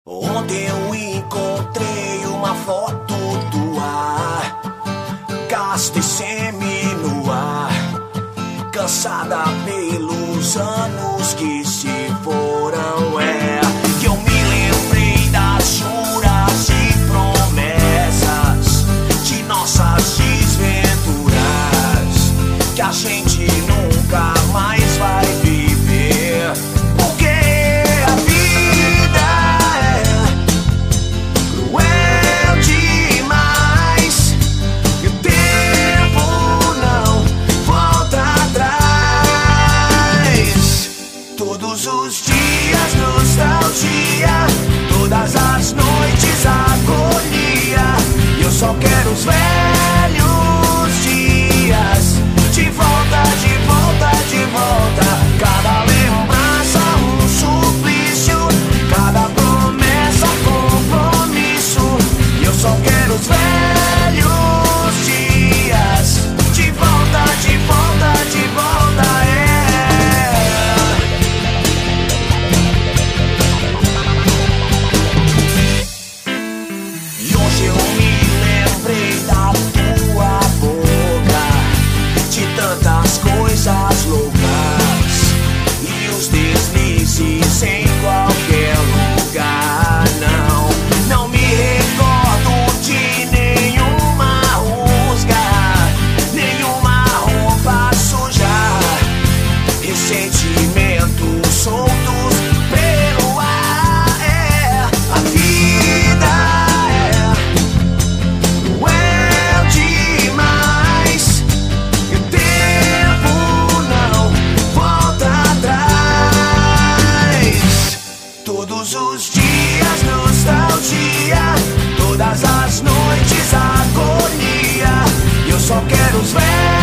Ontem eu encontrei uma foto tua, casta e semi-nua, cansada pelos anos que se foram. Que eu me lembrei das juras e promessas de nossas desventuras, que a gente nunca mais vai viver. Porque a vida é cruel demais e o tempo não volta atrás. Todos os dias nostalgia, todas as noites agonia, e eu só quero os velhos dias de volta, de volta, de volta. Cada lembrança um suplício, cada promessa compromisso, e eu só quero os velhos dias de volta, de volta, de volta. E hoje eu me lembrei da tua boca, de tantas coisas loucas e os deslizes em qualquer lugar. Não me recordo de nenhuma rusga, nenhuma roupa suja, ressentimentos soltos pelo ar. A vida é cruel demais e o tempo não volta atrás. Todos os dias nostalgia, todas as noites agonia, e eu só quero os velhos